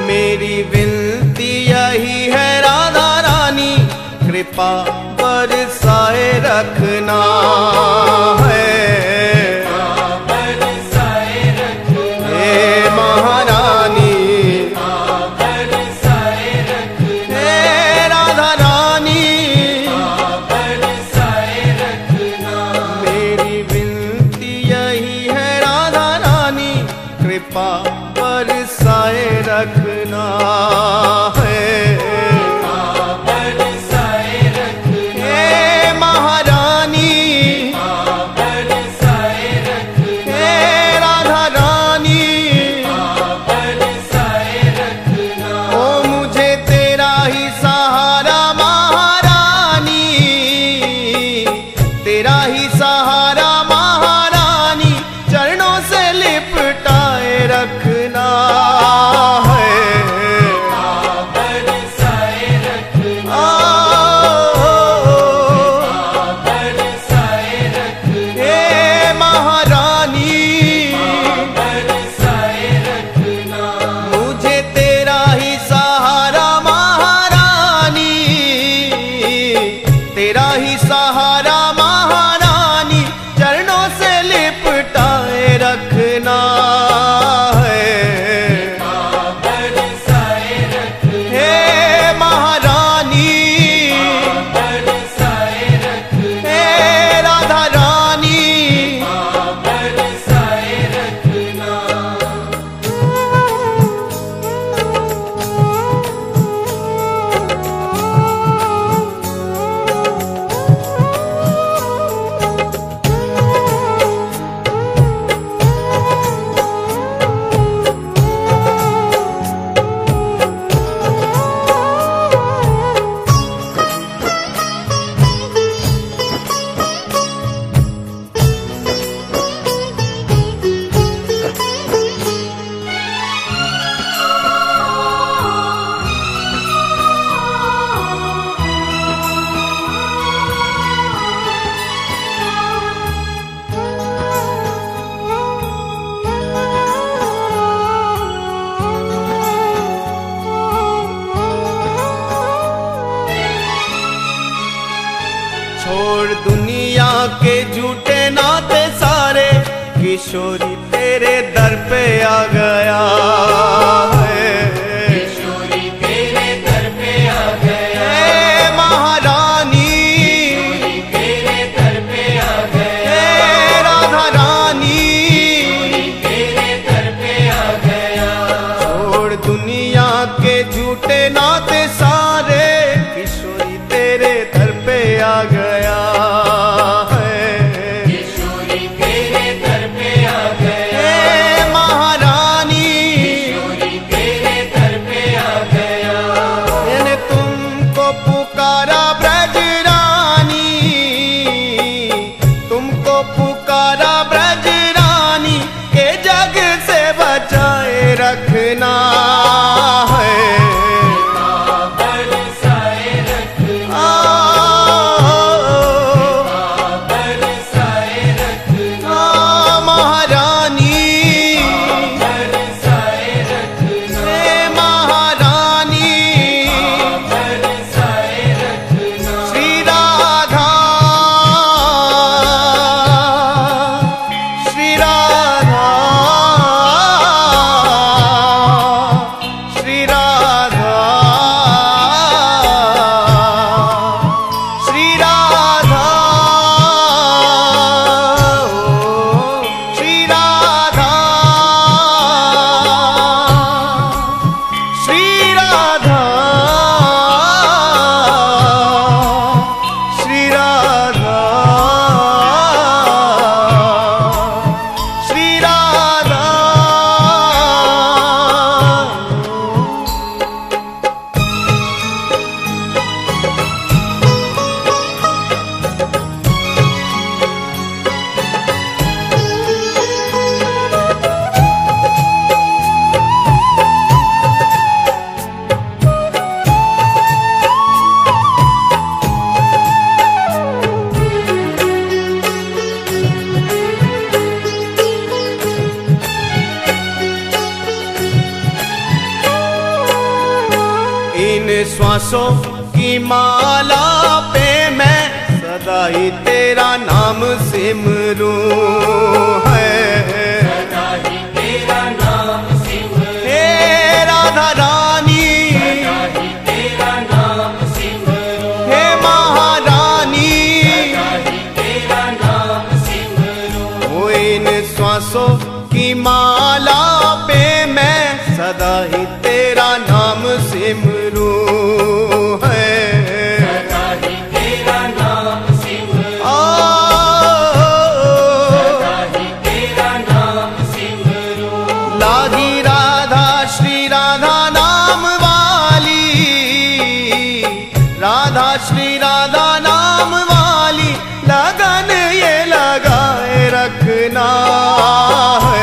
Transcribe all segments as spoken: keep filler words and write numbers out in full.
मेरी विनती यही है राधा रानी, कृपा बरसाए रखना है। बरसाए रखना है, बरसाए रखना हे महारानी, बरसाए रखना हे राधा रानी, बरसाए रखना। ओ मुझे तेरा ही सहारा महारानी, तेरा ही सहारा महारानी, चरणों से लिपटाए रखना है, बरसाए रखना, बरसाए रखना हे महारानी, बरसाए रखना। मुझे तेरा ही सहारा महारानी, तेरा ही सहारा महारानी, चरणों से लिपटाए रखना है, बरसाए रखना हे महारानी, बरसाए रखना हे राधा रानी, बरसाए रखना। छोड़ दुनिया के झूठे नाते सारे, किशोरी तेरे दर पे आ गया है, किशोरी तेरे दर पे आ गया है महारानी, तेरे दर पे आ गया है राधा रानी, तेरे दर पे आ गया। छोड़ दुनिया के झूठे नाते सारे, किशोरी तेरे दर पे आ गया है, किशोरी तेरे दर पे आ गया है महारानी, किशोरी तेरे दर पे आ गया। मैंने तुमको पुकारा ब्रज रानी, तुमको पुकारा ब्रज रानी, के जग से बचाए रखना है, इन श्वासों की माला पे मैं सदा ही तेरा नाम सिमरूं है, सदा ही तेरा नाम सिमरूं, हे राधा रानी, सदा ही तेरा नाम सिमरूं, हे महारानी, सदा ही तेरा नाम सिमरूं। ओ इन श्वासों की माला पे मैं सदा ही तेरा नाम सिमरूं है, सदा ही तेरा नाम सिमरूं, सदा ही तेरा नाम सिमरूं। लागी राधा श्री राधा नाम वाली, राधा श्री राधा नाम वाली लगन ये लगाए रखना है,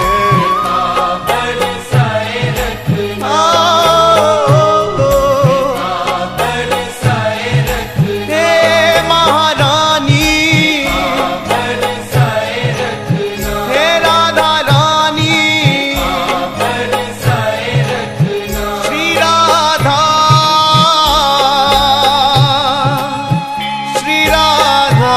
बरसाए रखना, बरसाए रखना, हे महारानी, बरसाए रखना, हे राधा रानी, बरसाए रखना। श्री राधा, श्री राधा,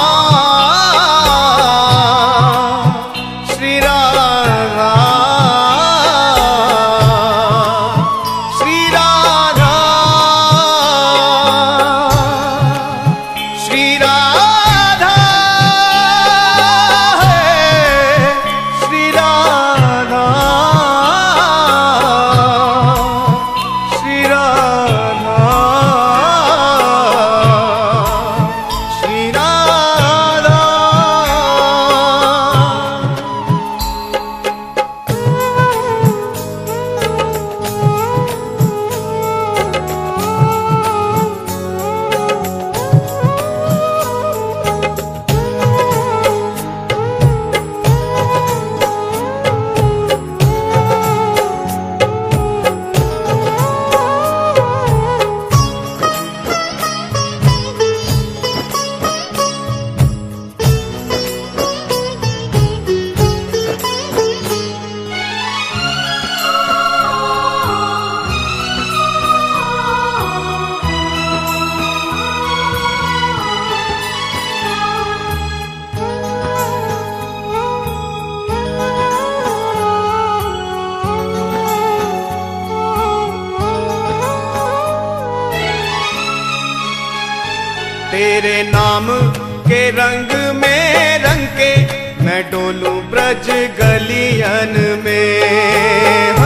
श्री राधा, श्री राधा, श्री राधा, श्री राधा, श्री राधा, श्री राधा। तेरे नाम के रंग में रंग के मैं डोलूं ब्रज गलियन में